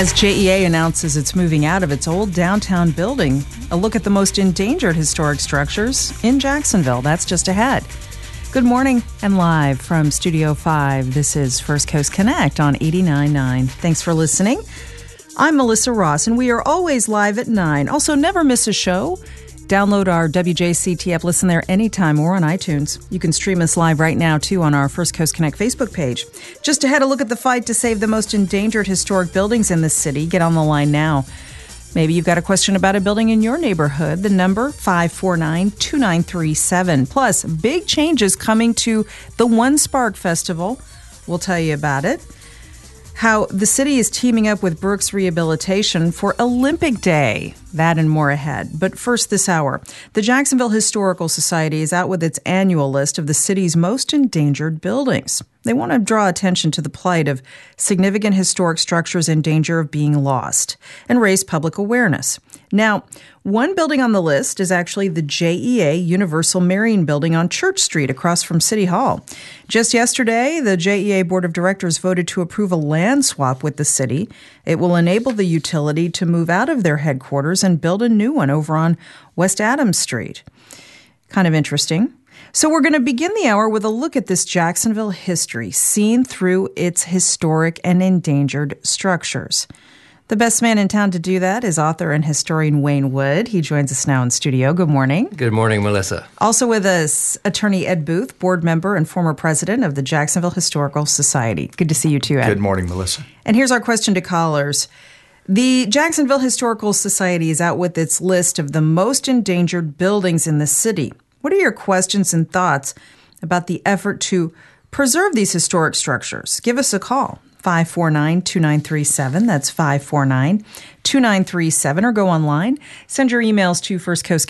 As JEA announces it's moving out of its old downtown building, a look at the most endangered historic structures in Jacksonville. That's just ahead. Good morning and live from Studio 5. This is First Coast Connect on 89.9. Thanks for listening. I'm Melissa Ross, and we are always live at 9. Also, never miss a show. Download our WJCT app. Listen there anytime or on iTunes. You can stream us live right now, too, on our First Coast Connect Facebook page. Just ahead, a look at the fight to save the most endangered historic buildings in the city. Get on the line now. Maybe you've got a question about a building in your neighborhood. The number, 549-2937. Plus, big changes coming to the One Spark Festival. We'll tell you about it. How the city is teaming up with Brooks Rehabilitation for Olympic Day. That and more ahead. But first this hour, the Jacksonville Historical Society is out with its annual list of the city's most endangered buildings. They want to draw attention to the plight of significant historic structures in danger of being lost and raise public awareness. Now, one building on the list is actually the JEA Universal Marion Building on Church Street across from City Hall. Just yesterday, the JEA Board of Directors voted to approve a land swap with the city. It will enable the utility to move out of their headquarters and build a new one over on West Adams Street. Kind of interesting. So we're going to begin the hour with a look at this Jacksonville history seen through its historic and endangered structures. The best man in town to do that is author and historian Wayne Wood. He joins us now in studio. Good morning. Good morning, Melissa. Also with us, attorney Ed Booth, board member and former president of the Jacksonville Historical Society. Good to see you too, Ed. Good morning, Melissa. And here's our question to callers. The Jacksonville Historical Society is out with its list of the most endangered buildings in the city. What are your questions and thoughts about the effort to preserve these historic structures? Give us a call, 549-2937. That's 549-2937. Or go online. Send your emails to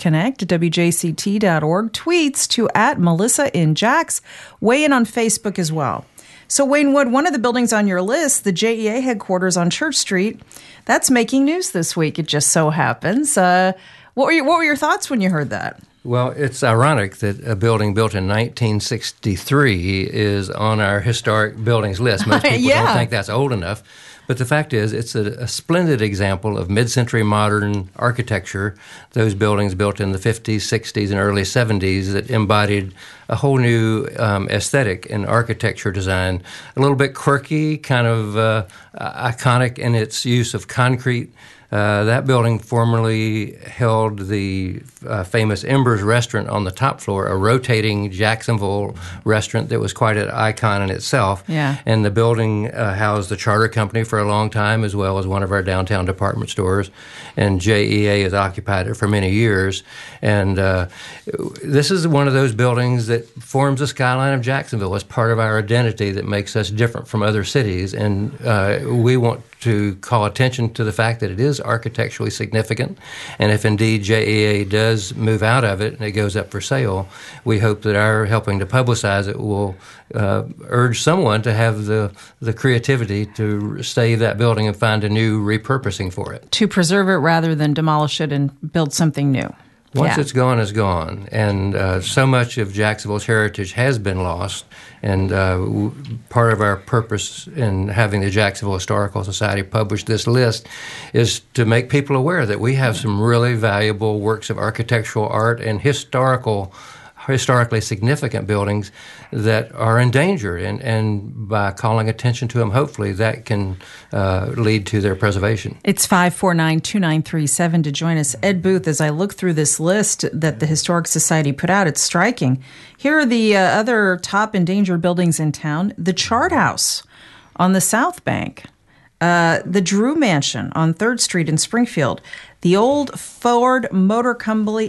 firstcoastconnect@wjct.org. Tweets to @MelissaInJax. Weigh in on Facebook as well. So, Wayne Wood, one of the buildings on your list, the JEA headquarters on Church Street, that's making news this week. It just so happens. What were your thoughts when you heard that? Well, it's ironic that a building built in 1963 is on our historic buildings list. Most people don't think that's old enough. But the fact is, it's a splendid example of mid-century modern architecture, those buildings built in the 50s, 60s, and early 70s that embodied a whole new aesthetic in architecture design, a little bit quirky, kind of iconic in its use of concrete. That building formerly held the famous Embers restaurant on the top floor, a rotating Jacksonville restaurant that was quite an icon in itself. Yeah. And the building housed the Charter Company for a long time, as well as one of our downtown department stores. And JEA has occupied it for many years. And this is one of those buildings that forms the skyline of Jacksonville as part of our identity that makes us different from other cities. And we want to call attention to the fact that it is architecturally significant, and if indeed JEA does move out of it and it goes up for sale, we hope that our helping to publicize it will urge someone to have the creativity to save that building and find a new repurposing for it. To preserve it rather than demolish it and build something new. Once it's gone, it's gone. And so much of Jacksonville's heritage has been lost. And part of our purpose in having the Jacksonville Historical Society publish this list is to make people aware that we have some really valuable works of architectural art and historically significant buildings that are endangered, and by calling attention to them, hopefully that can lead to their preservation. It's 549-2937 to join us. Ed Booth, as I look through this list that the Historic Society put out, it's striking. Here are the other top endangered buildings in town. The Chart House on the South Bank, the Drew Mansion on 3rd Street in Springfield, the old Ford Motor Company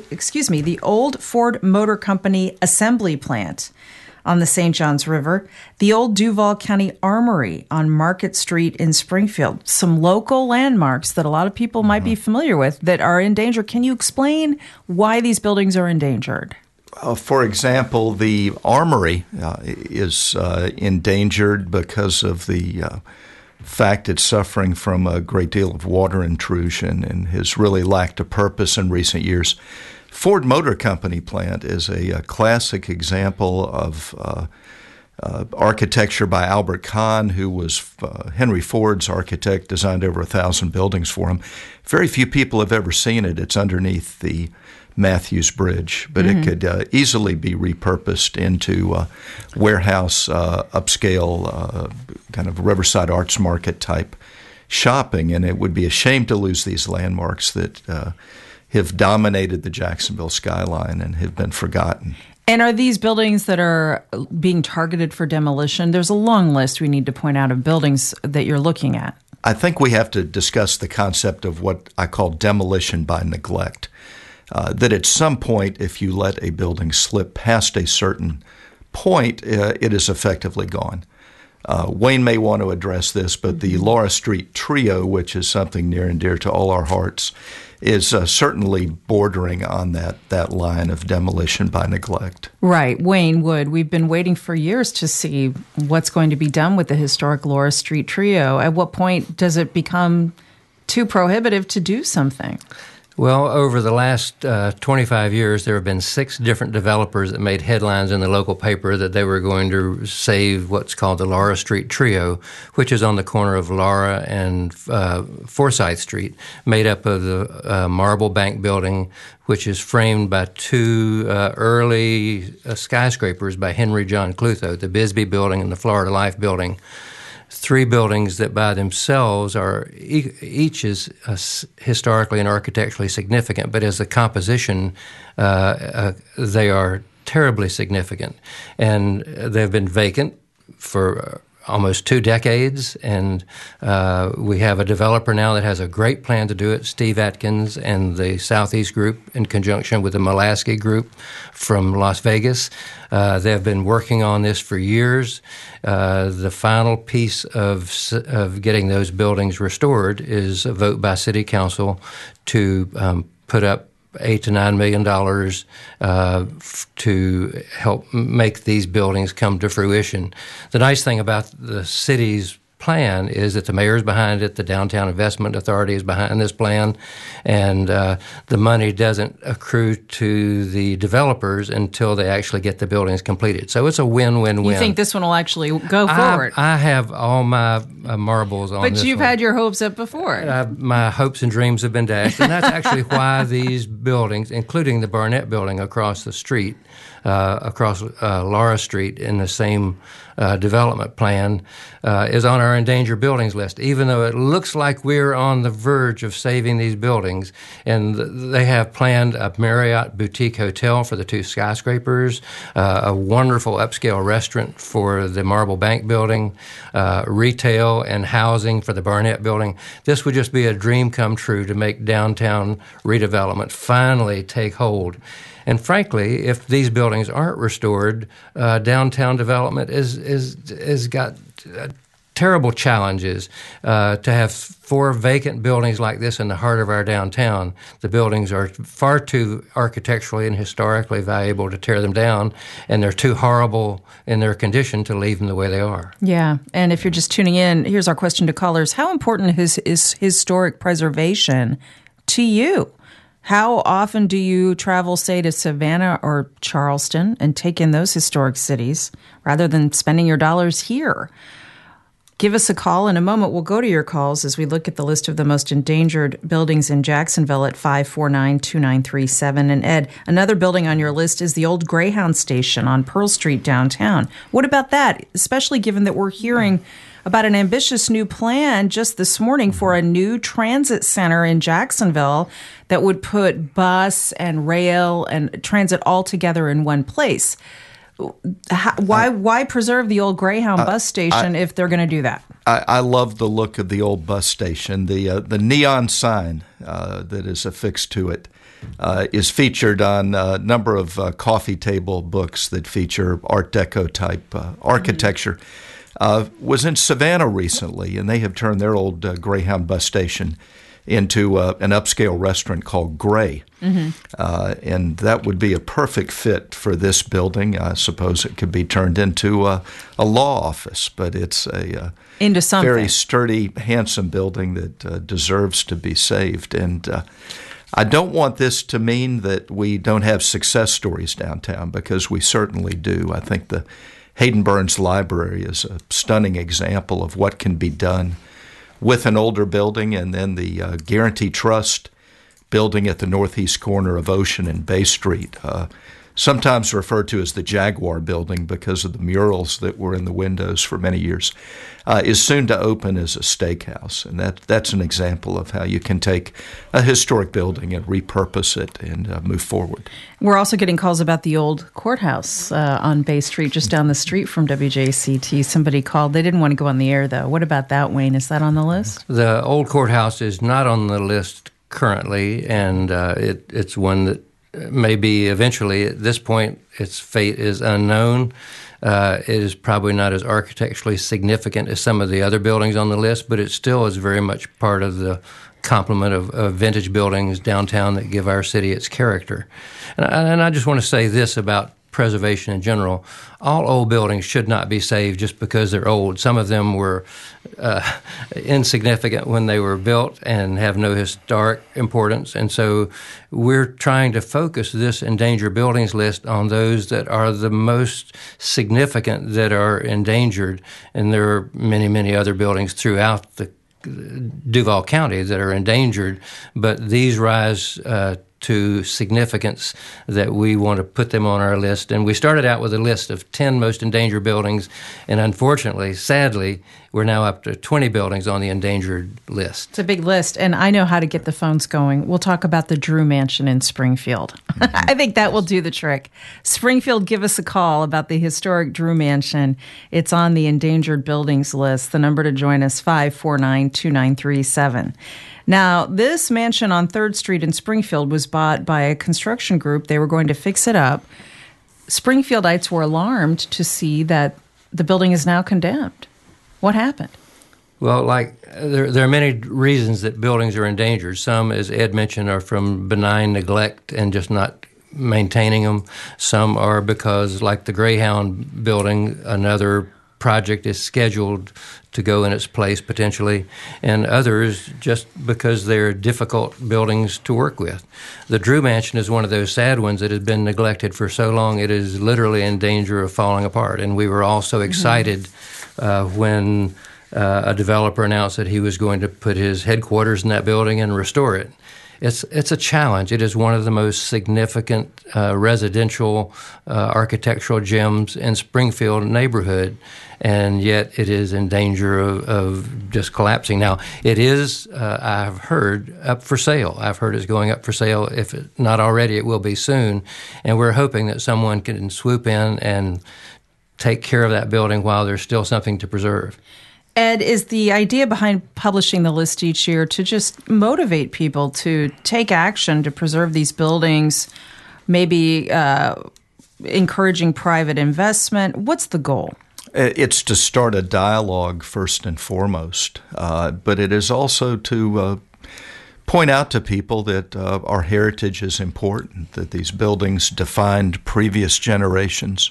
assembly plant on the St. Johns River, the old Duval County Armory on Market Street in Springfield. Some local landmarks that a lot of people might be familiar with that are in danger. Can you explain why these buildings are endangered? For example, the Armory is endangered because of the fact it's suffering from a great deal of water intrusion and has really lacked a purpose in recent years. Ford Motor Company plant is a classic example of architecture by Albert Kahn, who was Henry Ford's architect, designed over 1,000 buildings for him. Very few people have ever seen it. It's underneath the Matthews Bridge, but it could easily be repurposed into warehouse, upscale, kind of Riverside Arts Market type shopping, and it would be a shame to lose these landmarks that have dominated the Jacksonville skyline and have been forgotten. And are these buildings that are being targeted for demolition? There's a long list we need to point out of buildings that you're looking at. I think we have to discuss the concept of what I call demolition by neglect. That at some point, if you let a building slip past a certain point, it is effectively gone. Wayne may want to address this, but the Laura Street Trio, which is something near and dear to all our hearts, is certainly bordering on that line of demolition by neglect. Right. Wayne Wood, we've been waiting for years to see what's going to be done with the historic Laura Street Trio. At what point does it become too prohibitive to do something? Well, over the last 25 years, there have been 6 different developers that made headlines in the local paper that they were going to save what's called the Laura Street Trio, which is on the corner of Laura and Forsyth Street, made up of the Marble Bank building, which is framed by 2 early skyscrapers by Henry John Clutho, the Bisbee building and the Florida Life building. 3 buildings that by themselves are each is historically and architecturally significant, but as a composition, they are terribly significant. And they've been vacant for almost 2 decades, and we have a developer now that has a great plan to do it, Steve Atkins and the Southeast Group in conjunction with the Mulaski Group from Las Vegas. They have been working on this for years. The final piece of getting those buildings restored is a vote by City Council to put up $8 to $9 million to help make these buildings come to fruition. The nice thing about the city's plan is that the mayor's behind it, the Downtown Investment Authority is behind this plan, and the money doesn't accrue to the developers until they actually get the buildings completed. So it's a win-win-win. You think this one will actually go forward? I have all my marbles on this But you've one. had your hopes up before. My hopes and dreams have been dashed, and that's actually why these buildings, including the Barnett building across the street, across Laura Street in the same development plan, is on our endangered buildings list, even though it looks like we're on the verge of saving these buildings. And they have planned a Marriott boutique hotel for the 2 skyscrapers, a wonderful upscale restaurant for the Marble Bank building, retail and housing for the Barnett building. This would just be a dream come true to make downtown redevelopment finally take hold. And frankly, if these buildings aren't restored, downtown development is got terrible challenges. To have 4 vacant buildings like this in the heart of our downtown, the buildings are far too architecturally and historically valuable to tear them down, and they're too horrible in their condition to leave them the way they are. Yeah, and if you're just tuning in, here's our question to callers. How important is historic preservation to you? How often do you travel, say, to Savannah or Charleston and take in those historic cities rather than spending your dollars here? Give us a call. In a moment, we'll go to your calls as we look at the list of the most endangered buildings in Jacksonville at 549-2937. And Ed, another building on your list is the old Greyhound station on Pearl Street downtown. What about that, especially given that we're hearing about an ambitious new plan just this morning for a new transit center in Jacksonville that would put bus and rail and transit all together in one place? Why preserve the old Greyhound bus station if they're going to do that? I love the look of the old bus station. The neon sign that is affixed to it is featured on a number of coffee table books that feature Art Deco type architecture. Was in Savannah recently, and they have turned their old Greyhound bus station into an upscale restaurant called Gray. And that would be a perfect fit for this building. I suppose it could be turned into a law office, but it's a into something. Very sturdy, handsome building that deserves to be saved. And I don't want this to mean that we don't have success stories downtown, because we certainly do. I think the Hayden Burns Library is a stunning example of what can be done with an older building, and then the Guarantee Trust building at the northeast corner of Ocean and Bay Street, sometimes referred to as the Jaguar building because of the murals that were in the windows for many years, is soon to open as a steakhouse. And that's an example of how you can take a historic building and repurpose it and move forward. We're also getting calls about the old courthouse on Bay Street, just down the street from WJCT. Somebody called. They didn't want to go on the air, though. What about that, Wayne? Is that on the list? The old courthouse is not on the list currently, and it's one that maybe eventually, at this point, its fate is unknown. It is probably not as architecturally significant as some of the other buildings on the list, but it still is very much part of the complement of vintage buildings downtown that give our city its character. And I just want to say this about preservation in general. All old buildings should not be saved just because they're old. Some of them were insignificant when they were built and have no historic importance. And so we're trying to focus this endangered buildings list on those that are the most significant that are endangered. And there are many, many other buildings throughout the Duval County that are endangered, but these rise to significance that we want to put them on our list. And we started out with a list of 10 most endangered buildings, and unfortunately, sadly, we're now up to 20 buildings on the endangered list. It's a big list, and I know how to get the phones going. We'll talk about the Drew Mansion in Springfield. I think that will do the trick. Springfield, give us a call about the historic Drew Mansion. It's on the endangered buildings list. The number to join us, 549-2937. Now, this mansion on 3rd Street in Springfield was bought by a construction group. They were going to fix it up. Springfieldites were alarmed to see that the building is now condemned. What happened? Well, there are many reasons that buildings are endangered. Some, as Ed mentioned, are from benign neglect and just not maintaining them. Some are because, like the Greyhound building, another project is scheduled to go in its place potentially, and others just because they're difficult buildings to work with. The Drew Mansion is one of those sad ones that has been neglected for so long it is literally in danger of falling apart. And we were all so excited when a developer announced that he was going to put his headquarters in that building and restore it. It's a challenge. It is one of the most significant residential architectural gems in Springfield neighborhood, and yet it is in danger of just collapsing. Now, it is, I've heard, up for sale. I've heard it's going up for sale. If not already, it will be soon, and we're hoping that someone can swoop in and take care of that building while there's still something to preserve. Ed, is the idea behind publishing the list each year to just motivate people to take action to preserve these buildings, maybe encouraging private investment? What's the goal? It's to start a dialogue first and foremost, but it is also to point out to people that our heritage is important, that these buildings defined previous generations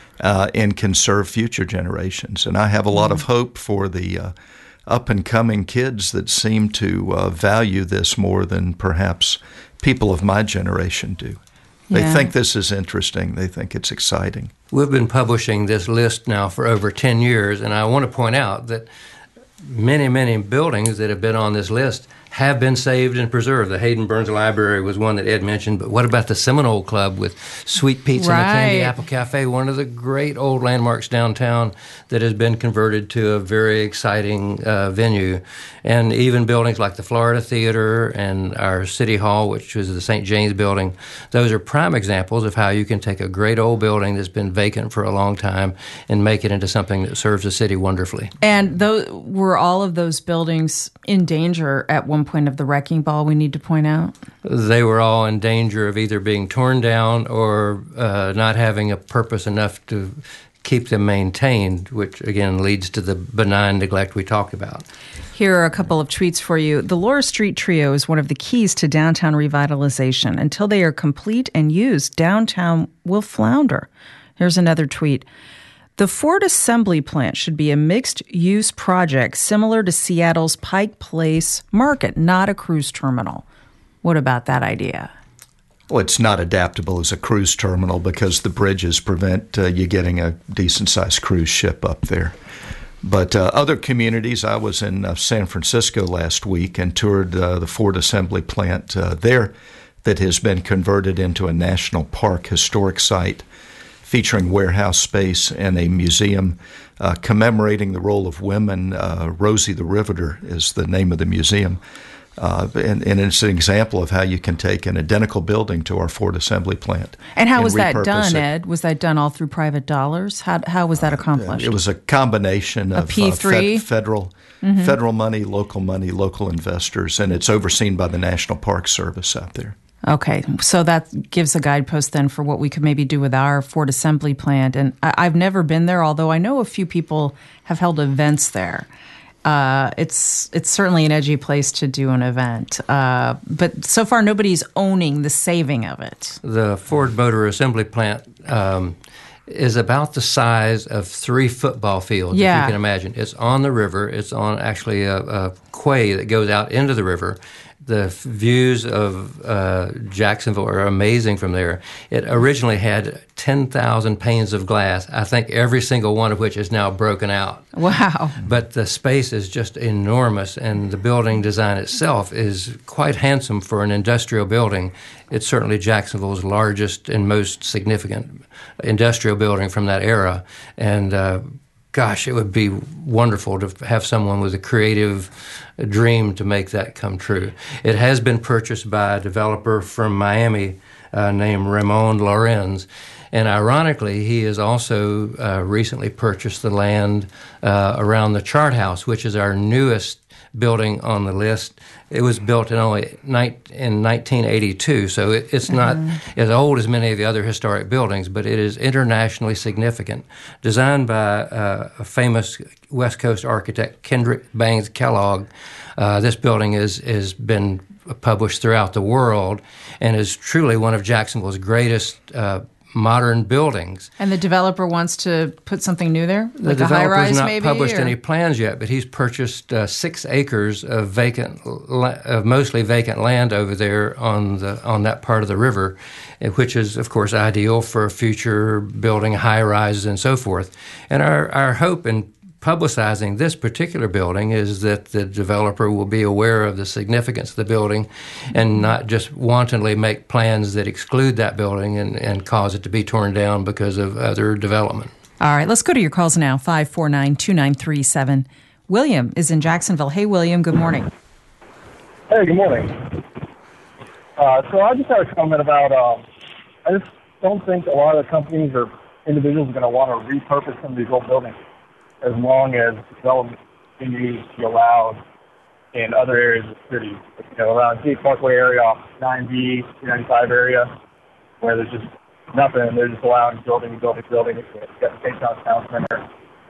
and can serve future generations. And I have a lot of hope for the up-and-coming kids that seem to value this more than perhaps people of my generation do. They think this is interesting. They think it's exciting. We've been publishing this list now for over 10 years, and I want to point out that many, many buildings that have been on this list have been saved and preserved. The Hayden Burns Library was one that Ed mentioned, but what about the Seminole Club with Sweet Pete's and the Candy Apple Cafe, one of the great old landmarks downtown that has been converted to a very exciting venue. And even buildings like the Florida Theater and our City Hall, which was the St. James Building, those are prime examples of how you can take a great old building that's been vacant for a long time and make it into something that serves the city wonderfully. And were all of those buildings in danger at one point of the wrecking ball, we need to point out? They were all in danger of either being torn down or not having a purpose enough to keep them maintained, which again leads to the benign neglect we talked about. Here are a couple of tweets for you. The Laura Street Trio is one of the keys to downtown revitalization. Until they are complete and used, downtown will flounder. Here's another tweet. The Ford Assembly Plant should be a mixed-use project similar to Seattle's Pike Place Market, not a cruise terminal. What about that idea? Well, it's not adaptable as a cruise terminal because the bridges prevent you getting a decent-sized cruise ship up there. But other communities, I was in San Francisco last week and toured the Ford Assembly plant there that has been converted into a national park historic site featuring warehouse space and a museum commemorating the role of women. Rosie the Riveter is the name of the museum. And it's an example of how you can take an identical building to our Ford Assembly plant. And how was that done, Ed? Was that done all through private dollars? How was that accomplished? It was a combination of P3? federal money, local investors, and it's overseen by the National Park Service out there. Okay, so that gives a guidepost then for what we could maybe do with our Ford Assembly plant. And I've never been there, although I know a few people have held events there. It's certainly an edgy place to do an event, but so far nobody's owning the saving of it. The Ford Motor Assembly Plant is about the size of 3 football fields, if you can imagine. It's on the river. It's on actually a quay that goes out into the river. The views of Jacksonville are amazing from there. It originally had 10,000 panes of glass, I think every single one of which is now broken out. Wow. But the space is just enormous, and the building design itself is quite handsome for an industrial building. It's certainly Jacksonville's largest and most significant industrial building from that era. And gosh, it would be wonderful to have someone with a creative dream to make that come true. It has been purchased by a developer from Miami named Ramon Lorenz. And ironically, he has also recently purchased the land around the Chart House, which is our newest building on the list. It was built in 1982, so it's not as old as many of the other historic buildings, but it is internationally significant. Designed by a famous West Coast architect, Kendrick Bangs Kellogg, this building has been published throughout the world and is truly one of Jacksonville's greatest modern buildings. And the developer wants to put something new there? Like a high-rise maybe? The developer's not published any plans yet, but he's purchased 6 acres of mostly vacant land over there on that part of the river, which is, of course, ideal for future building high-rises and so forth. And our hope in publicizing this particular building is that the developer will be aware of the significance of the building and not just wantonly make plans that exclude that building and cause it to be torn down because of other development. All right, let's go to your calls now, 549-2937. William is in Jacksonville. Hey, William, good morning. Hey, good morning. So I just had a comment about, I just don't think a lot of the companies or individuals are going to want to repurpose some of these old buildings, as long as development continues to be allowed in other areas of the city. Around Gate Parkway area, off 9B, 295 area, where there's just nothing. They're just allowing building. You've got the St. John's Town Center.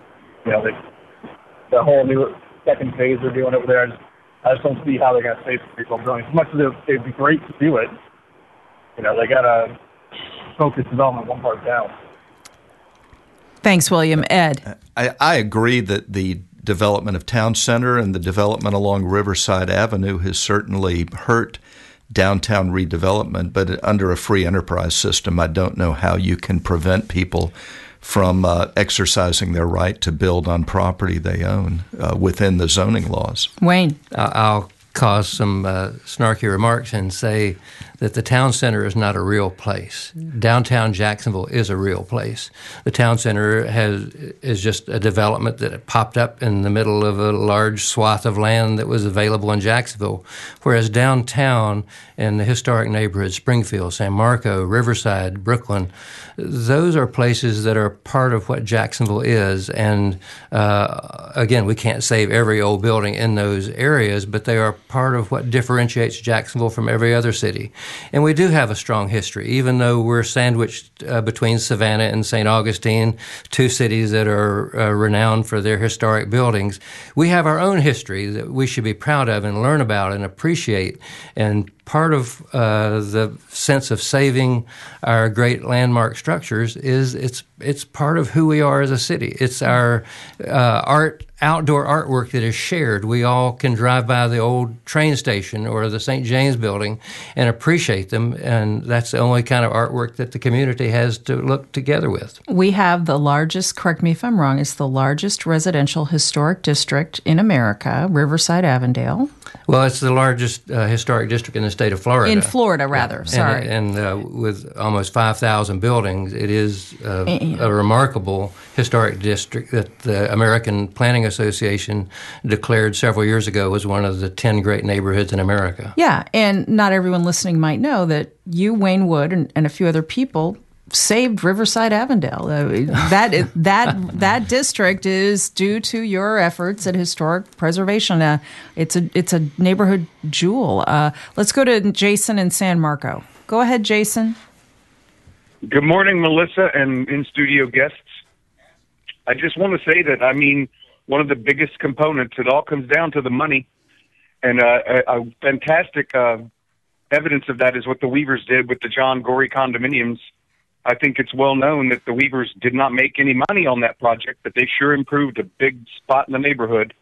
The whole new second phase they're doing over there. I just don't see how they're going to save people buildings. As much as it'd be great to do it, they got to focus development one part down. Thanks, William. Ed? I agree that the development of Town Center and the development along Riverside Avenue has certainly hurt downtown redevelopment, but under a free enterprise system, I don't know how you can prevent people from exercising their right to build on property they own within the zoning laws. Wayne? I'll cause some snarky remarks and say that the town center is not a real place. Downtown Jacksonville is a real place. The town center is just a development that popped up in the middle of a large swath of land that was available in Jacksonville, whereas downtown and the historic neighborhoods, Springfield, San Marco, Riverside, Brooklyn, those are places that are part of what Jacksonville is. And again, we can't save every old building in those areas, but they are part of what differentiates Jacksonville from every other city. And we do have a strong history, even though we're sandwiched between Savannah and St. Augustine, two cities that are renowned for their historic buildings. We have our own history that we should be proud of and learn about and appreciate and part of the sense of saving our great landmark structures is it's part of who we are as a city. It's our outdoor artwork that is shared. We all can drive by the old train station or the St. James building and appreciate them, and that's the only kind of artwork that the community has to look together with. We have the largest, correct me if I'm wrong, it's the largest residential historic district in America, Riverside Avondale. Well, it's the largest historic district in the state of Florida. In Florida, rather, yeah. sorry. And with almost 5,000 buildings, it is a remarkable historic district that the American Planning Association declared several years ago was one of the 10 great neighborhoods in America. Yeah, and not everyone listening might know that you, Wayne Wood, and a few other people saved Riverside Avondale. That district is due to your efforts at historic preservation. It's a neighborhood jewel. Let's go to Jason in San Marco. Go ahead, Jason. Good morning, Melissa and in-studio guests. I just want to say that, one of the biggest components, it all comes down to the money. And a fantastic evidence of that is what the Weavers did with the John Gorey condominiums. I think it's well known that the Weavers did not make any money on that project, but they sure improved a big spot in the neighborhood.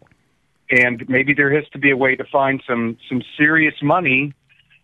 And maybe there has to be a way to find some serious money,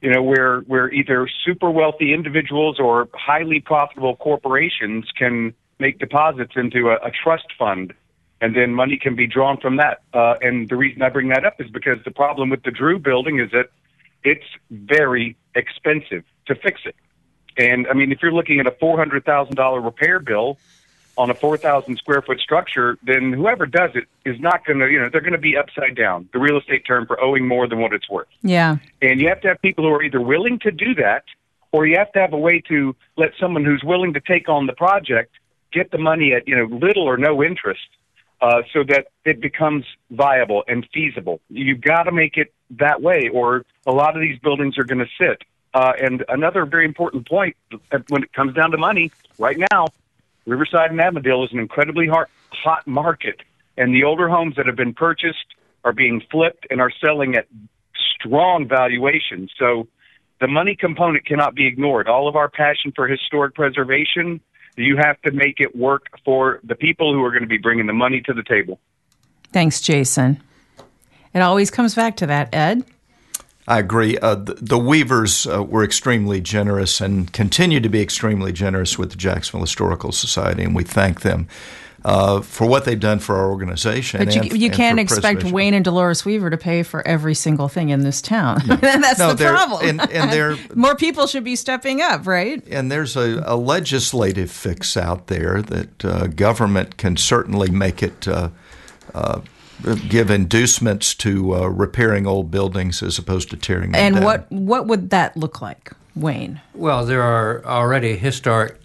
where either super wealthy individuals or highly profitable corporations can make deposits into a trust fund, and then money can be drawn from that. And the reason I bring that up is because the problem with the Drew building is that it's very expensive to fix it. And, if you're looking at a $400,000 repair bill on a 4,000 square foot structure, then whoever does it is not going to, they're going to be upside down, the real estate term for owing more than what it's worth. Yeah. And you have to have people who are either willing to do that, or you have to have a way to let someone who's willing to take on the project get the money at, little or no interest, so that it becomes viable and feasible. You've got to make it that way, or a lot of these buildings are going to sit. And another very important point, when it comes down to money, right now, Riverside and Avondale is an incredibly hot market, and the older homes that have been purchased are being flipped and are selling at strong valuations. So the money component cannot be ignored. All of our passion for historic preservation, you have to make it work for the people who are going to be bringing the money to the table. Thanks, Jason. It always comes back to that. Ed? I agree. The Weavers were extremely generous and continue to be extremely generous with the Jacksonville Historical Society, and we thank them for what they've done for our organization. But you can't expect Wayne and Dolores Weaver to pay for every single thing in this town. No. That's the problem. And more people should be stepping up, right? And there's a legislative fix out there that government can certainly make it give inducements to repairing old buildings as opposed to tearing them down. And what would that look like, Wayne? Well, there are already historic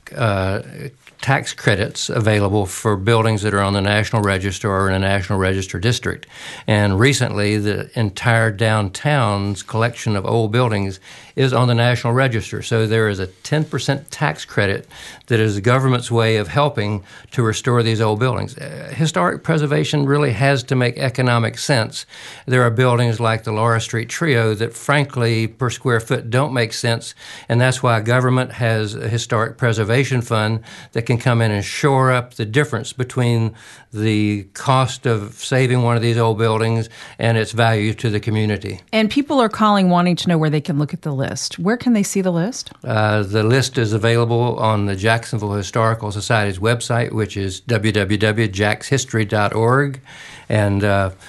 tax credits available for buildings that are on the National Register or in a National Register district. And recently, the entire downtown's collection of old buildings is on the National Register. So there is a 10% tax credit that is the government's way of helping to restore these old buildings. Historic preservation really has to make economic sense. There are buildings like the Laura Street Trio that, frankly, per square foot don't make sense, and that's why government has a historic preservation fund that can come in and shore up the difference between the cost of saving one of these old buildings and its value to the community. And people are calling wanting to know where they can look at the list. Where can they see the list? The list is available on the Jacksonville Historical Society's website, which is www.jackshistory.org. And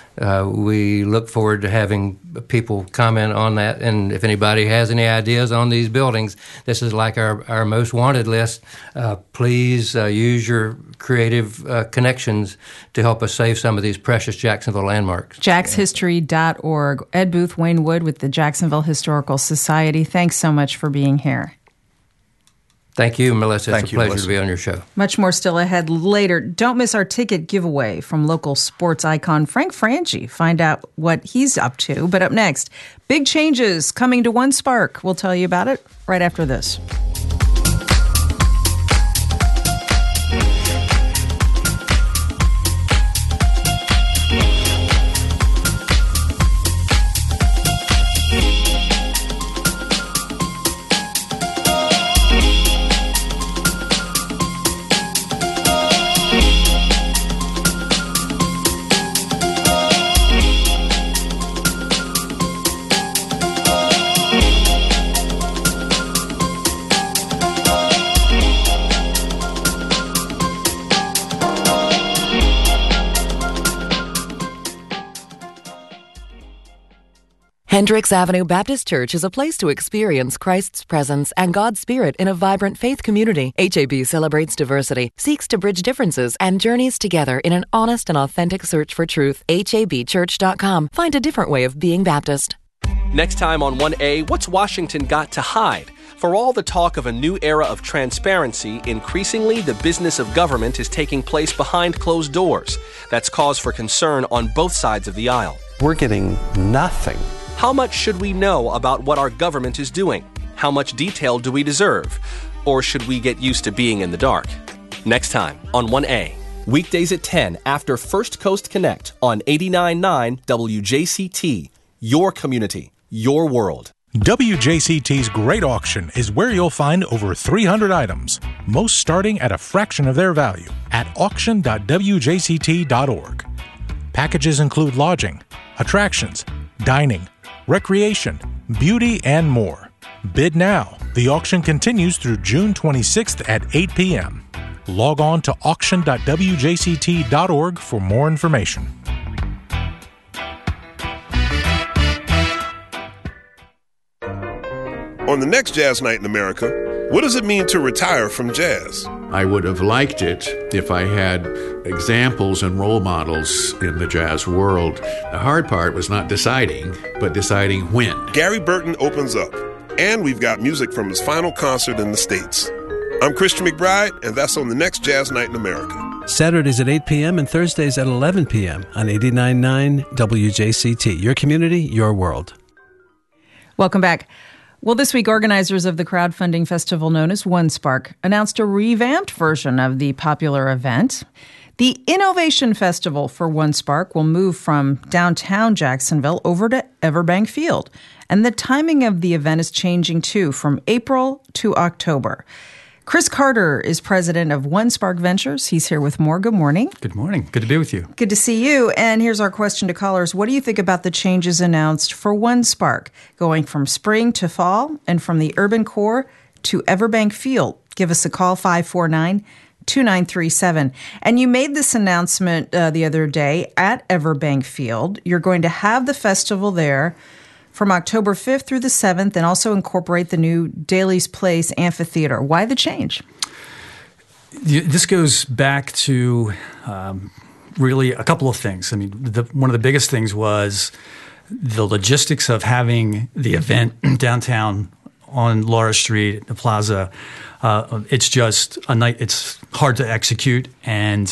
we look forward to having people comment on that. And if anybody has any ideas on these buildings, this is like our most wanted list. Please use your creative connections to help us save some of these precious Jacksonville landmarks. jackshistory.org. Ed Booth, Wayne Wood with the Jacksonville Historical Society. Thanks so much for being here. Thank you, Melissa. It's a pleasure to be on your show. Much more still ahead later. Don't miss our ticket giveaway from local sports icon Frank Franchi. Find out what he's up to. But up next, big changes coming to One Spark. We'll tell you about it right after this. Hendricks Avenue Baptist Church is a place to experience Christ's presence and God's Spirit in a vibrant faith community. HAB celebrates diversity, seeks to bridge differences, and journeys together in an honest and authentic search for truth. HABchurch.com. Find a different way of being Baptist. Next time on 1A, what's Washington got to hide? For all the talk of a new era of transparency, increasingly the business of government is taking place behind closed doors. That's cause for concern on both sides of the aisle. We're getting nothing. How much should we know about what our government is doing? How much detail do we deserve? Or should we get used to being in the dark? Next time on 1A. Weekdays at 10 after First Coast Connect on 89.9 WJCT. Your community, your world. WJCT's Great Auction is where you'll find over 300 items, most starting at a fraction of their value at auction.wjct.org. Packages include lodging, attractions, dining, recreation, beauty, and more. Bid now. The auction continues through June 26th at 8 p.m. Log on to auction.wjct.org for more information. On the next Jazz Night in America, what does it mean to retire from jazz? I would have liked it if I had examples and role models in the jazz world. The hard part was not deciding, but deciding when. Gary Burton opens up, and we've got music from his final concert in the States. I'm Christian McBride, and that's on the next Jazz Night in America. Saturdays at 8 p.m. and Thursdays at 11 p.m. on 89.9 WJCT. Your community, your world. Welcome back. Well, this week, organizers of the crowdfunding festival known as OneSpark announced a revamped version of the popular event. The Innovation Festival for OneSpark will move from downtown Jacksonville over to Everbank Field. And the timing of the event is changing, too, from April to October. Chris Carter is president of OneSpark Ventures. He's here with more. Good morning. Good morning. Good to be with you. Good to see you. And here's our question to callers. What do you think about the changes announced for OneSpark, going from spring to fall and from the urban core to Everbank Field? Give us a call, 549-2937. And you made this announcement the other day at Everbank Field. You're going to have the festival there from October 5th through the 7th, and also incorporate the new Daly's Place Amphitheater. Why the change? This goes back to really a couple of things. I mean, one of the biggest things was the logistics of having the event downtown on Laura Street, the plaza. It's just it's hard to execute, and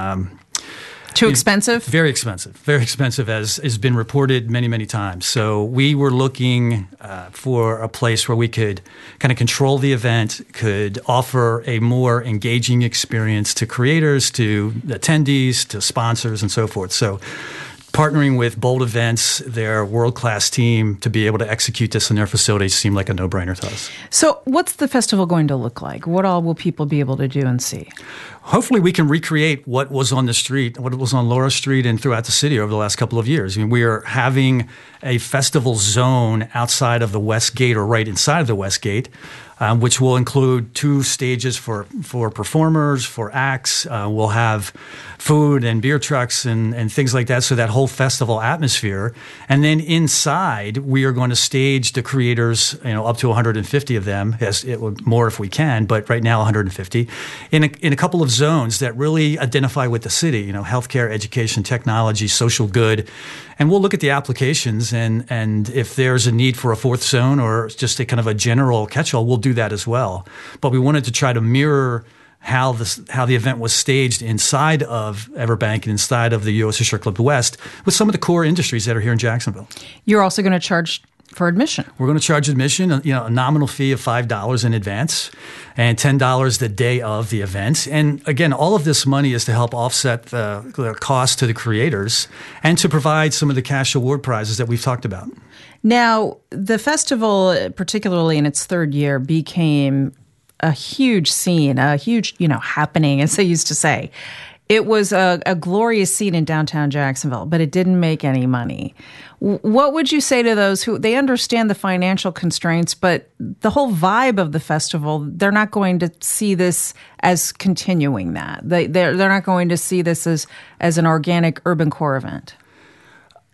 too expensive? Very expensive. Very expensive, as has been reported many, many times. So we were looking for a place where we could kind of control the event, could offer a more engaging experience to creators, to attendees, to sponsors, and so forth. So partnering with Bold Events, their world-class team, to be able to execute this in their facilities seemed like a no-brainer to us. So what's the festival going to look like? What all will people be able to do and see? Hopefully we can recreate what was on the street, what was on Laura Street and throughout the city over the last couple of years. I mean, we are having a festival zone outside of the West Gate, or right inside of the West Gate, which will include 2 stages for performers, for acts. We'll have food and beer trucks and things like that, so that whole festival atmosphere. And then inside, we are going to stage the creators, up to 150 of them, more if we can, but right now 150, in a couple of zones that really identify with the city, healthcare, education, technology, social good. And we'll look at the applications, and if there's a need for a 4th zone or just a kind of a general catch-all, we'll do that as well. But we wanted to try to mirror how the event was staged inside of Everbank and inside of the U.S. Circle of the West with some of the core industries that are here in Jacksonville. You're also going to charge for admission. We're going to charge admission, a nominal fee of $5 in advance and $10 the day of the event. And again, all of this money is to help offset the cost to the creators and to provide some of the cash award prizes that we've talked about. Now, the festival, particularly in its 3rd year, became a huge scene, a huge, happening, as they used to say. It was a glorious scene in downtown Jacksonville, but it didn't make any money. What would you say to those who, they understand the financial constraints, but the whole vibe of the festival, they're not going to see this as continuing that. They're not going to see this as an organic urban core event?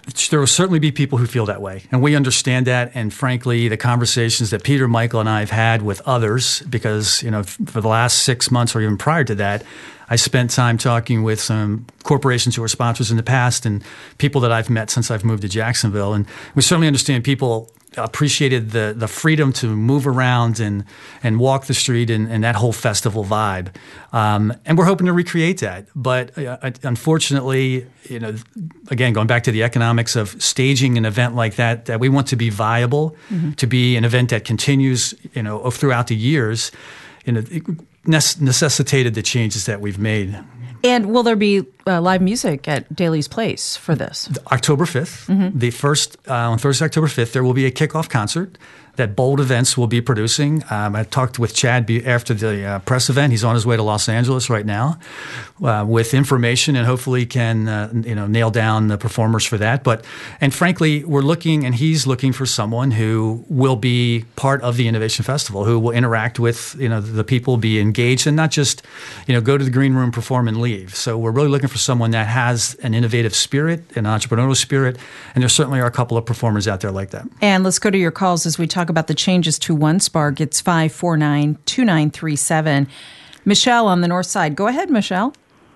There will certainly be people who feel that way, and we understand that. And frankly, the conversations that Peter, Michael, and I have had with others, because for the last 6 months or even prior to that, I spent time talking with some corporations who were sponsors in the past and people that I've met since I've moved to Jacksonville. And we certainly understand people appreciated the freedom to move around and walk the street and that whole festival vibe. And we're hoping to recreate that. But unfortunately, again, going back to the economics of staging an event like that we want to be viable, to be an event that continues, throughout the years, it necessitated the changes that we've made. And will there be live music at Daly's Place for this? October 5th. The first, on Thursday, October 5th, there will be a kickoff concert that Bold Events will be producing. I talked with Chad after the press event. He's on his way to Los Angeles right now with information, and hopefully can nail down the performers for that. And frankly, we're looking, and he's looking for someone who will be part of the Innovation Festival, who will interact with the people, be engaged, and not just go to the green room, perform, and leave. So we're really looking for someone that has an innovative spirit, an entrepreneurial spirit, and there certainly are a couple of performers out there like that. And let's go to your calls as we talk about the changes to OneSpark. It's 549-2937. Michelle on the north side. Go ahead, Michelle.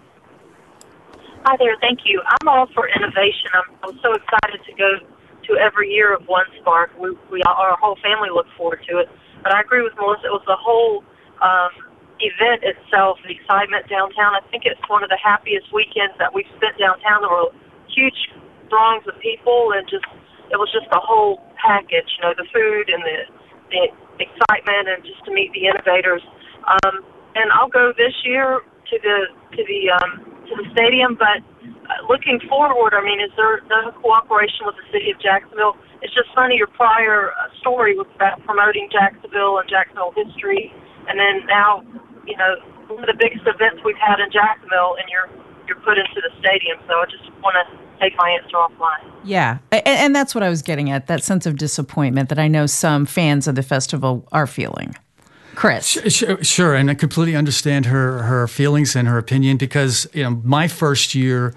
Hi there. Thank you. I'm all for innovation. I'm so excited to go to every year of OneSpark. Our whole family looks forward to it. But I agree with Melissa. It was the whole event itself, the excitement downtown. I think it's one of the happiest weekends that we've spent downtown. There were huge throngs of people, and it was just the whole package, the food and the excitement, and just to meet the innovators. And I'll go this year to the stadium, but looking forward, is there no cooperation with the city of Jacksonville? It's just funny, your prior story was about promoting Jacksonville and Jacksonville history, and then now, one of the biggest events we've had in Jacksonville, and you're put into the stadium. So I just want to take my answer offline. Yeah, and that's what I was getting at, that sense of disappointment that I know some fans of the festival are feeling. Chris. Sure, and I completely understand her feelings and her opinion, because my first year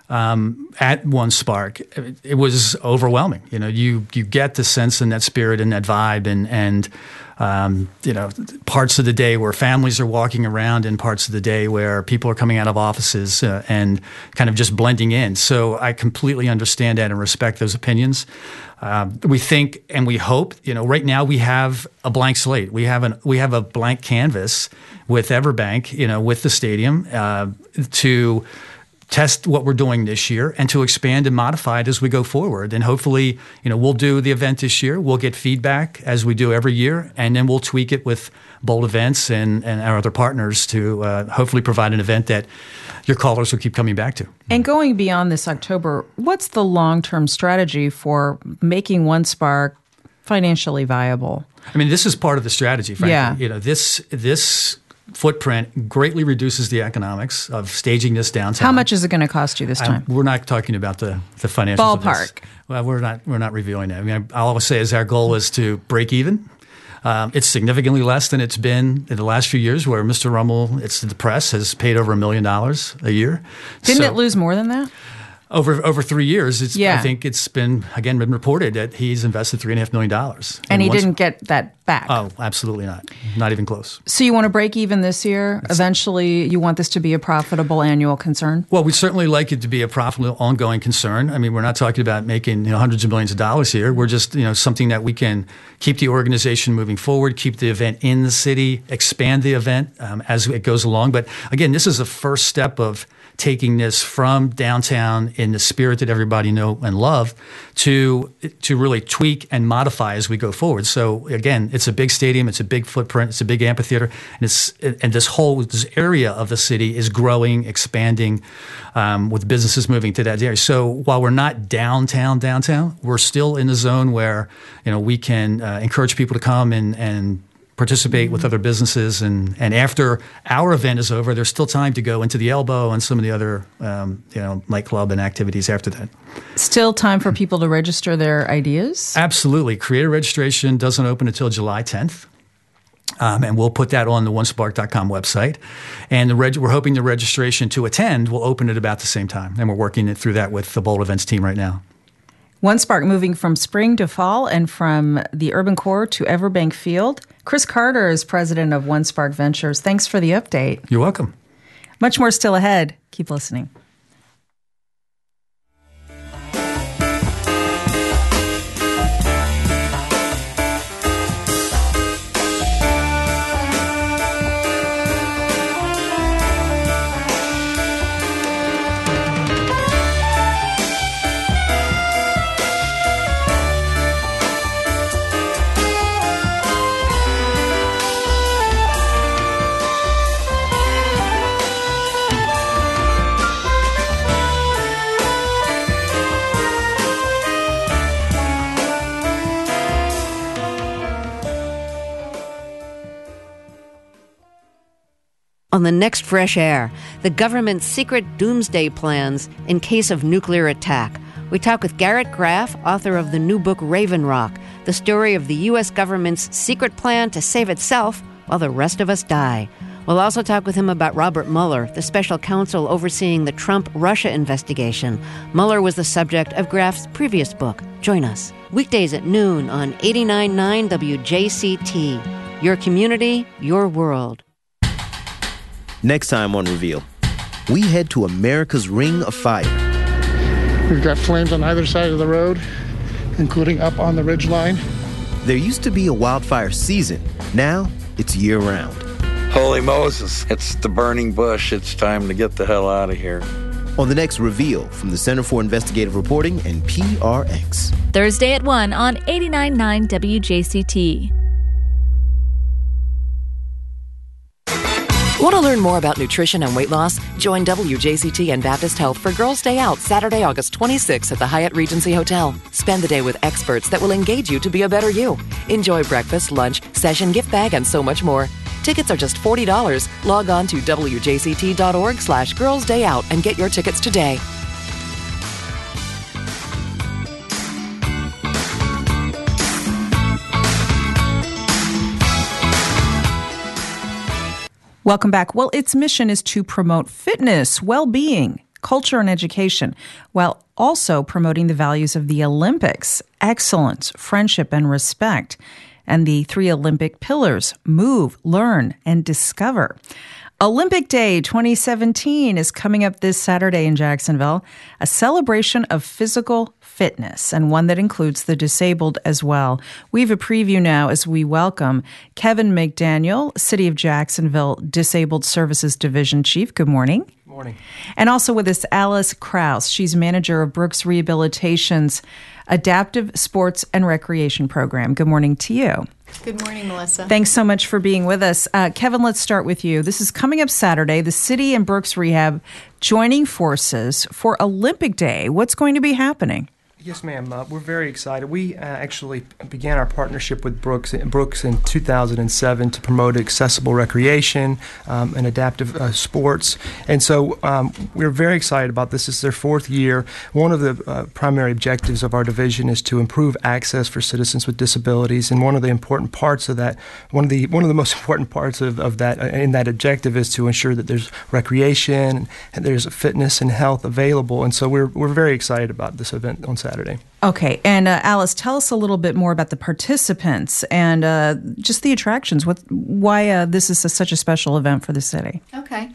at OneSpark, it was overwhelming. You get the sense and that spirit and that vibe, and parts of the day where families are walking around, and parts of the day where people are coming out of offices and kind of just blending in. So I completely understand that and respect those opinions. We think and we hope, right now we have a blank slate. We have a blank canvas with Everbank, with the stadium to test what we're doing this year and to expand and modify it as we go forward. And hopefully, we'll do the event this year. We'll get feedback as we do every year, and then we'll tweak it with Bold Events and our other partners to hopefully provide an event that your callers will keep coming back to. And going beyond this October, what's the long-term strategy for making OneSpark financially viable? This is part of the strategy, frankly. Yeah. This footprint greatly reduces the economics of staging this downtown. How much is it going to cost you this time? We're not talking about the financials. Ballpark. Well, we're not revealing that. I'll always say is our goal is to break even. It's significantly less than it's been in the last few years, where Mr. Rummel, the press, has paid over $1 million a year. Didn't it lose more than that? Over 3 years, I think it's been reported that he's invested $3.5 million. And he didn't get that back? Oh, absolutely not. Not even close. So you want to break even this year? Eventually, you want this to be a profitable annual concern? Well, we'd certainly like it to be a profitable ongoing concern. We're not talking about making hundreds of millions of dollars here. We're just something that we can keep the organization moving forward, keep the event in the city, expand the event as it goes along. But again, this is the first step of taking this from downtown in the spirit that everybody know and love to really tweak and modify as we go forward. So again, it's a big stadium, it's a big footprint, it's a big amphitheater, and this area of the city is growing, expanding, with businesses moving to that area. So while we're not downtown, we're still in the zone where we can encourage people to come and participate with other businesses, and after our event is over, there's still time to go into the Elbow and some of the other nightclub and activities after that. Still time for people to register their ideas? Absolutely. Creator registration doesn't open until July 10th. And we'll put that on the onespark.com website. And we're hoping the registration to attend will open at about the same time. And we're working through that with the Bold Events team right now. One Spark moving from spring to fall and from the urban core to Everbank Field. Chris Carter is president of One Spark Ventures. Thanks for the update. You're welcome. Much more still ahead. Keep listening. On the next Fresh Air, the government's secret doomsday plans in case of nuclear attack. We talk with Garrett Graff, author of the new book Raven Rock, the story of the U.S. government's secret plan to save itself while the rest of us die. We'll also talk with him about Robert Mueller, the special counsel overseeing the Trump-Russia investigation. Mueller was the subject of Graff's previous book. Join us. Weekdays at noon on 89.9 WJCT. Your community, your world. Next time on Reveal, we head to America's Ring of Fire. We've got flames on either side of the road, including up on the ridgeline. There used to be a wildfire season. Now it's year-round. Holy Moses, it's the burning bush. It's time to get the hell out of here. On the next Reveal from the Center for Investigative Reporting and PRX. Thursday at 1 on 89.9 WJCT. Want to learn more about nutrition and weight loss? Join WJCT and Baptist Health for Girls' Day Out Saturday, August 26th at the Hyatt Regency Hotel. Spend the day with experts that will engage you to be a better you. Enjoy breakfast, lunch, session, gift bag, and so much more. Tickets are just $40. Log on to wjct.org/girlsdayout and get your tickets today. Welcome back. Well, its mission is to promote fitness, well-being, culture, and education, while also promoting the values of the Olympics, excellence, friendship, and respect, and the 3 Olympic pillars: move, learn, and discover. Olympic Day 2017 is coming up this Saturday in Jacksonville, a celebration of physical fitness and one that includes the disabled as well. We have a preview now as we welcome Kevin McDaniel, City of Jacksonville Disabled Services Division Chief. Good morning. Good morning. And also with us, Alice Krause. She's manager of Brooks Rehabilitation's Adaptive Sports and Recreation Program. Good morning to you. Good morning, Melissa. Thanks so much for being with us. Kevin, let's start with you. This is coming up Saturday. The city and Brooks Rehab joining forces for Olympic Day. What's going to be happening? Yes, ma'am. We're very excited. We actually began our partnership with Brooks in 2007 to promote accessible recreation and adaptive sports. And so we're very excited about this. This is their 4th year. One of the primary objectives of our division is to improve access for citizens with disabilities. And one of the important parts of that, one of the most important parts of that in that objective is to ensure that there's recreation and there's fitness and health available. And so we're very excited about this event on Saturday. Okay. And Alice, tell us a little bit more about the participants and just the attractions. Why this is such a special event for the city. Okay.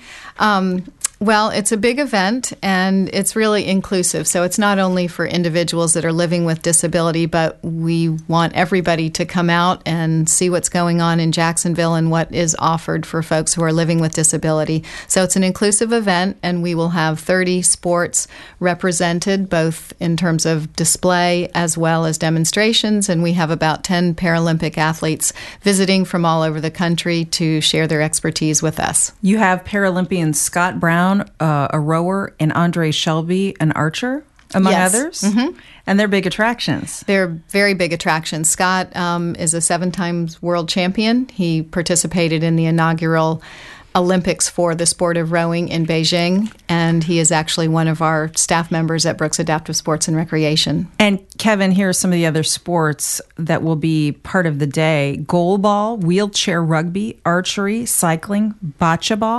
Well, it's a big event, and it's really inclusive. So it's not only for individuals that are living with disability, but we want everybody to come out and see what's going on in Jacksonville and what is offered for folks who are living with disability. So it's an inclusive event, and we will have 30 sports represented, both in terms of display as well as demonstrations, and we have about 10 Paralympic athletes visiting from all over the country to share their expertise with us. You have Paralympians Scott Brown, a rower, and Andre Shelby, an archer, among others. Mm-hmm. And they're big attractions. They're very big attractions. Scott is a 7-time world champion. He participated in the inaugural Olympics for the sport of rowing in Beijing, and he is actually one of our staff members at Brooks Adaptive Sports and Recreation. And Kevin, here are some of the other sports that will be part of the day: goalball, wheelchair rugby, archery, cycling, bocce ball.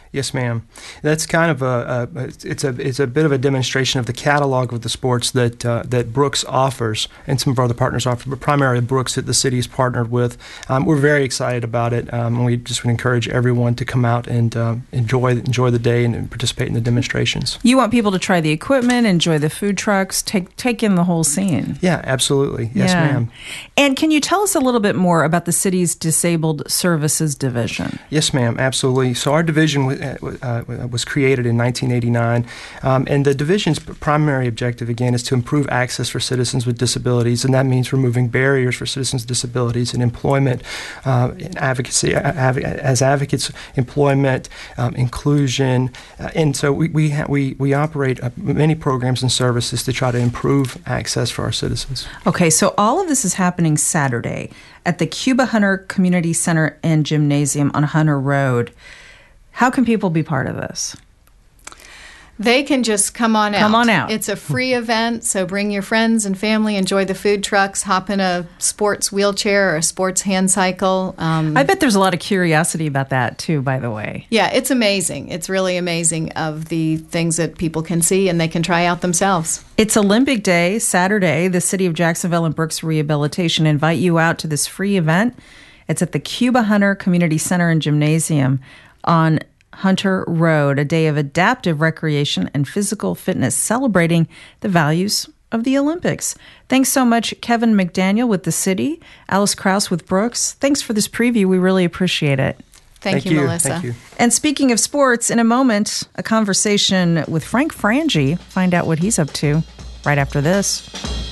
Yes, ma'am. That's kind of it's a bit of a demonstration of the catalog of the sports that Brooks offers, and some of our other partners offer, but primarily Brooks that the city is partnered with. We're very excited about it, and we just would encourage everyone to come out and enjoy the day and participate in the demonstrations. You want people to try the equipment, enjoy the food trucks, take in the whole scene. Yeah, absolutely. Yes, ma'am. And can you tell us a little bit more about the city's Disabled Services Division? Yes, ma'am. Absolutely. So our division was created in 1989, and the division's primary objective, again, is to improve access for citizens with disabilities, and that means removing barriers for citizens with disabilities in employment, in advocacy, as advocates, employment, inclusion, and so we operate many programs and services to try to improve access for our citizens. Okay, so all of this is happening Saturday at the Cuba Hunter Community Center and Gymnasium on Hunter Road. How can people be part of this? They can just come on out. Come on out. It's a free event, so bring your friends and family, enjoy the food trucks, hop in a sports wheelchair or a sports hand cycle. I bet there's a lot of curiosity about that, too, by the way. Yeah, it's amazing. It's really amazing of the things that people can see and they can try out themselves. It's Olympic Day, Saturday. The City of Jacksonville and Brooks Rehabilitation invite you out to this free event. It's at the Cuba Hunter Community Center and Gymnasium on Hunter Road, a day of adaptive recreation and physical fitness, celebrating the values of the Olympics. Thanks so much, Kevin McDaniel with the city, Alice Krause with Brooks. Thanks for this preview. We really appreciate it. Thank you, Melissa. Thank you. And speaking of sports, in a moment, a conversation with Frank Frangie. Find out what he's up to right after this.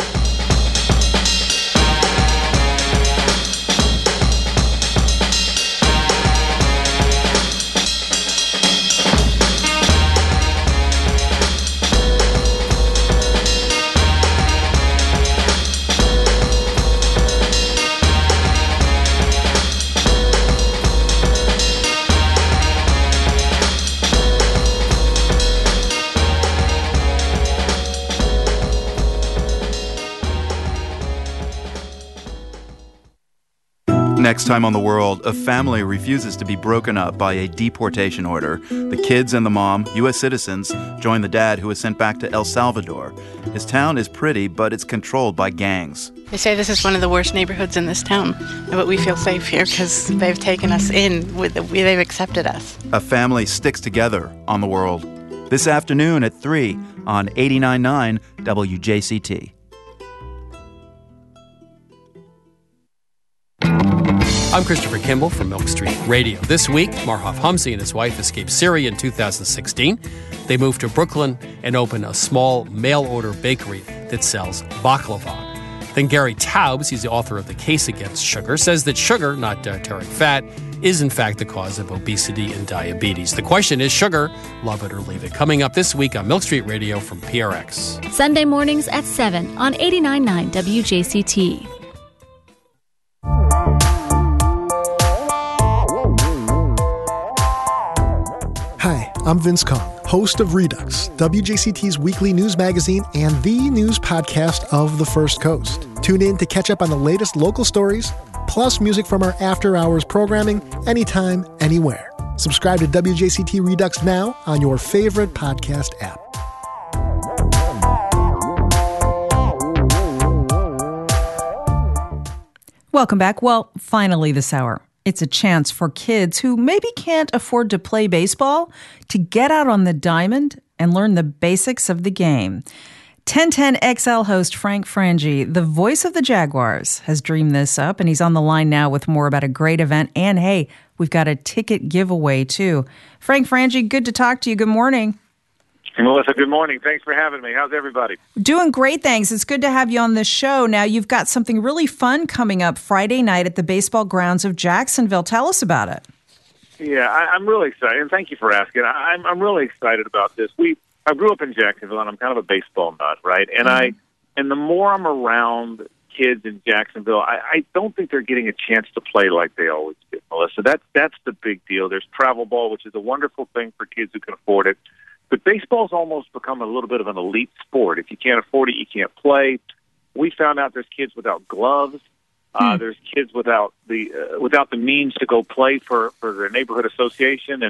Next time on The World, a family refuses to be broken up by a deportation order. The kids and the mom, U.S. citizens, join the dad who was sent back to El Salvador. His town is pretty, but it's controlled by gangs. They say this is one of the worst neighborhoods in this town, but we feel safe here because they've taken us in, they've accepted us. A family sticks together on The World. This afternoon at 3 on 89.9 WJCT. I'm Christopher Kimball from Milk Street Radio. This week, Marhaf Hamzi and his wife escaped Syria in 2016. They moved to Brooklyn and opened a small mail-order bakery that sells baklava. Then Gary Taubes, he's the author of The Case Against Sugar, says that sugar, not dietary fat, is in fact the cause of obesity and diabetes. The question is sugar, love it or leave it. Coming up this week on Milk Street Radio from PRX. Sunday mornings at 7 on 89.9 WJCT. Hi, I'm Vince Kong, host of Redux, WJCT's weekly news magazine and the news podcast of the First Coast. Tune in to catch up on the latest local stories, plus music from our after-hours programming anytime, anywhere. Subscribe to WJCT Redux now on your favorite podcast app. Welcome back. Well, finally this hour. It's a chance for kids who maybe can't afford to play baseball to get out on the diamond and learn the basics of the game. 1010 XL host Frank Frangie, the voice of the Jaguars, has dreamed this up, and he's on the line now with more about a great event. And hey, we've got a ticket giveaway too. Frank Frangie, good to talk to you. Good morning. Hey, Melissa, good morning. Thanks for having me. How's everybody? Doing great, thanks. It's good to have you on the show. Now, you've got something really fun coming up Friday night at the baseball grounds of Jacksonville. Tell us about it. Yeah, I'm really excited, and thank you for asking. I'm really excited about this. I grew up in Jacksonville, and I'm kind of a baseball nut, right? And and the more I'm around kids in Jacksonville, I don't think they're getting a chance to play like they always did, Melissa. That's the big deal. There's travel ball, which is a wonderful thing for kids who can afford it. But baseball's almost become a little bit of an elite sport. If you can't afford it, you can't play. We found out there's kids without gloves. There's kids without the means to go play for their neighborhood association, and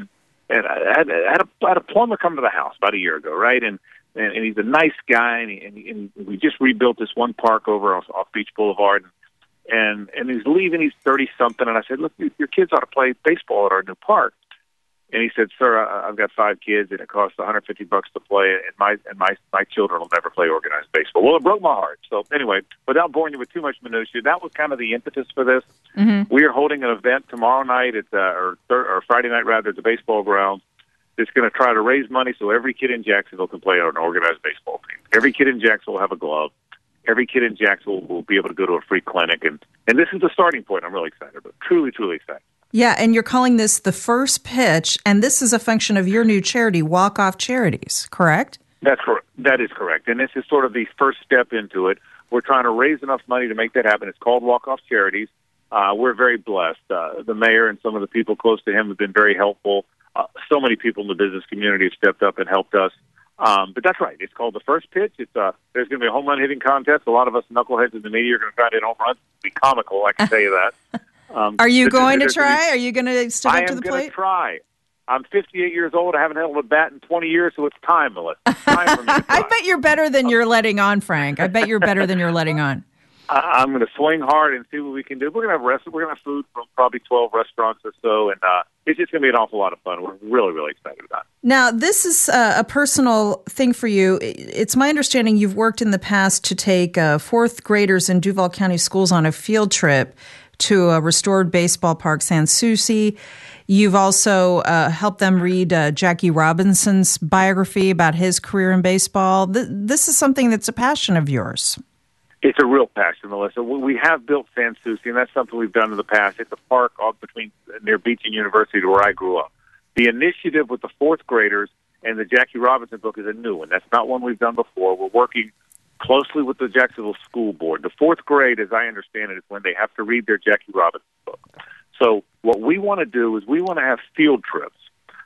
And I had a plumber come to the house about a year ago, right? And he's a nice guy, and we just rebuilt this one park over off Beach Boulevard, and he's leaving. He's 30-something, and I said, look, your kids ought to play baseball at our new park. And he said, sir, I've got 5 kids, and it costs $150 to play, and my children will never play organized baseball. Well, it broke my heart. So anyway, without boring you with too much minutia, that was kind of the impetus for this. Mm-hmm. We are holding an event tomorrow night or Friday night rather at the baseball grounds. It's going to try to raise money so every kid in Jacksonville can play on an organized baseball team. Every kid in Jacksonville will have a glove. Every kid in Jacksonville will be able to go to a free clinic, and this is the starting point. I'm really excited about. Truly, truly excited. Yeah, and you're calling this the first pitch, and this is a function of your new charity, Walk Off Charities, correct? That's correct. That is correct. And this is sort of the first step into it. We're trying to raise enough money to make that happen. It's called Walk Off Charities. We're very blessed. The mayor and some of the people close to him have been very helpful. So many people in the business community have stepped up and helped us. But that's right. It's called the first pitch. There's going to be a home run hitting contest. A lot of us knuckleheads in the media are going to try to hit home runs. It'll be comical, I can tell you that. Are you going to try? Are you going to step up to the plate? I am going to try. I'm 58 years old. I haven't held a bat in 20 years, so it's time, Melissa. Time for me to try. I bet you're better than you're letting on, Frank. I bet you're better than you're letting on. I'm going to swing hard and see what we can do. We're going to have We're going to have food from probably 12 restaurants or so, and it's just going to be an awful lot of fun. We're really, really excited about it. Now, this is a personal thing for you. It's my understanding you've worked in the past to take fourth graders in Duval County schools on a field trip to a restored baseball park, Sans Souci. You've also helped them read Jackie Robinson's biography about his career in baseball. This is something that's a passion of yours. It's a real passion, Melissa. We have built Sans Souci, and that's something we've done in the past. It's a park near Beeching University where I grew up. The initiative with the fourth graders and the Jackie Robinson book is a new one. That's not one we've done before. We're working closely with the Jacksonville School Board. The fourth grade, as I understand it, is when they have to read their Jackie Robinson book. So what we want to do is we want to have field trips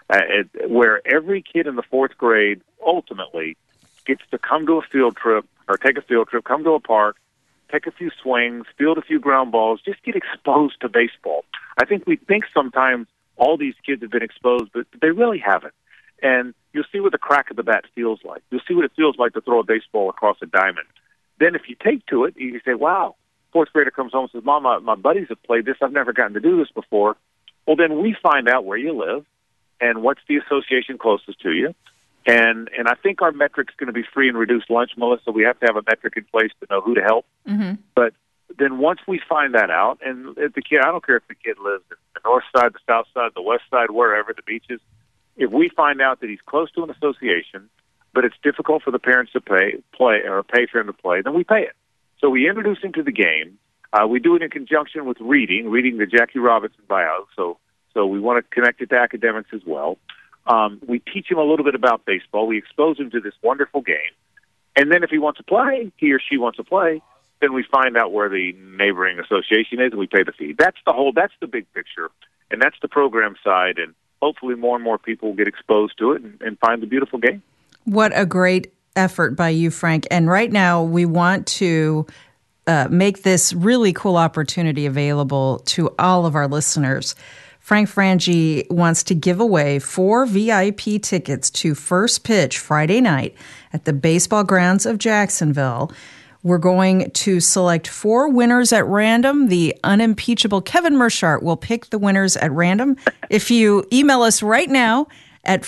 where every kid in the fourth grade ultimately gets to come to a field trip or take a field trip, come to a park, take a few swings, field a few ground balls, just get exposed to baseball. I think we think sometimes all these kids have been exposed, but they really haven't. And you'll see what the crack of the bat feels like. You'll see what it feels like to throw a baseball across a diamond. Then if you take to it, you say, wow, fourth grader comes home and says, Mom, my buddies have played this. I've never gotten to do this before. Well, then we find out where you live and what's the association closest to you. And I think our metric's going to be free and reduced lunch, Melissa. We have to have a metric in place to know who to help. Mm-hmm. But then once we find that out, and if the kid, I don't care if the kid lives in the north side, the south side, the west side, wherever, the beaches, if we find out that he's close to an association, but it's difficult for the parents to pay for him to play, then we pay it. So we introduce him to the game. We do it in conjunction with reading the Jackie Robinson bio. So we want to connect it to academics as well. We teach him a little bit about baseball. We expose him to this wonderful game. And then if he wants to play, he or she wants to play, then we find out where the neighboring association is and we pay the fee. That's the big picture. And that's the program side. And hopefully more and more people will get exposed to it and find the beautiful game. What a great effort by you, Frank. And right now we want to make this really cool opportunity available to all of our listeners. Frank Frangie wants to give away 4 VIP tickets to First Pitch Friday night at the baseball grounds of Jacksonville. We're going to select 4 winners at random. The unimpeachable Kevin Mershart will pick the winners at random. If you email us right now at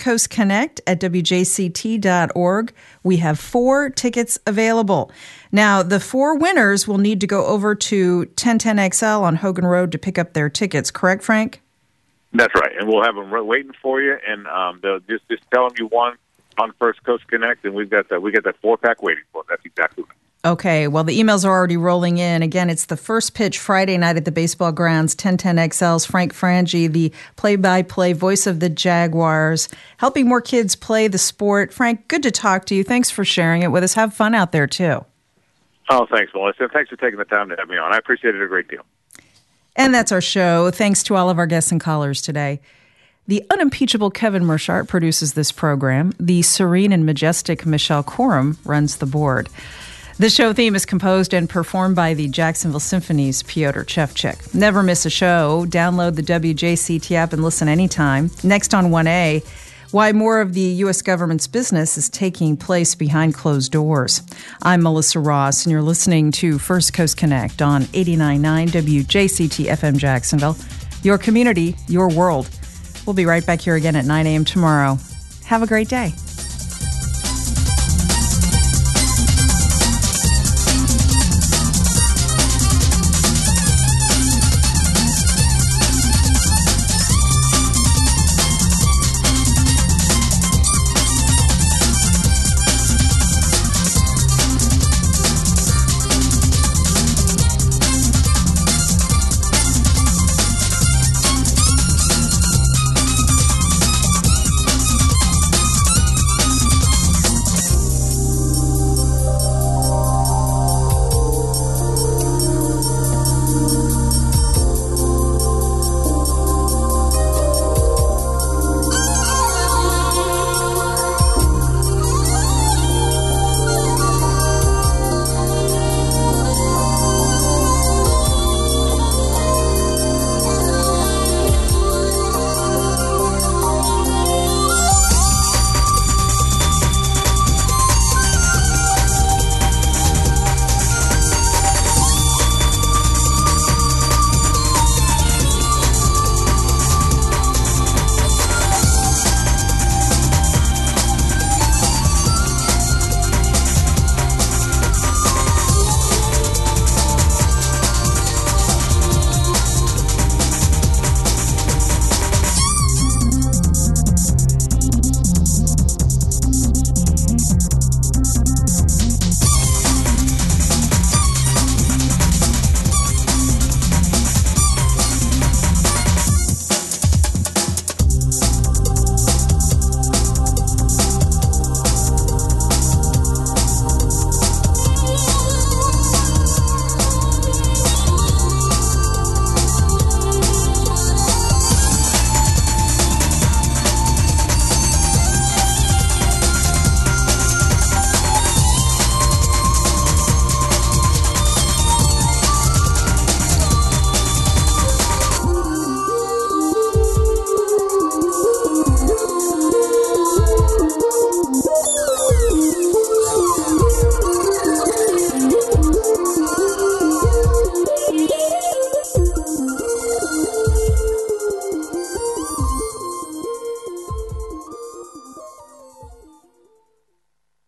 firstcoastconnect@wjct.org, we have 4 tickets available. Now, the 4 winners will need to go over to 1010XL on Hogan Road to pick up their tickets. Correct, Frank? That's right. And we'll have them waiting for you. And they'll just tell them you won on First Coast Connect, and we got that 4-pack waiting for them. That's exactly right. Okay, well, the emails are already rolling in. Again, it's the First Pitch Friday night at the baseball grounds. 1010XL's Frank Frangie, the play-by-play voice of the Jaguars, helping more kids play the sport. Frank, good to talk to you. Thanks for sharing it with us. Have fun out there, too. Oh, thanks, Melissa. Thanks for taking the time to have me on. I appreciate it a great deal. And that's our show. Thanks to all of our guests and callers today. The unimpeachable Kevin Mershart produces this program. The serene and majestic Michelle Corum runs the board. The show theme is composed and performed by the Jacksonville Symphony's Piotr Chevchik. Never miss a show. Download the WJCT app and listen anytime. Next on 1A, why more of the U.S. government's business is taking place behind closed doors. I'm Melissa Ross, and you're listening to First Coast Connect on 89.9 WJCT FM Jacksonville. Your community, your world. We'll be right back here again at 9 a.m. tomorrow. Have a great day.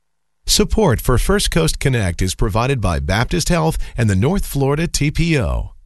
Support for First Coast Connect is provided by Baptist Health and the North Florida TPO.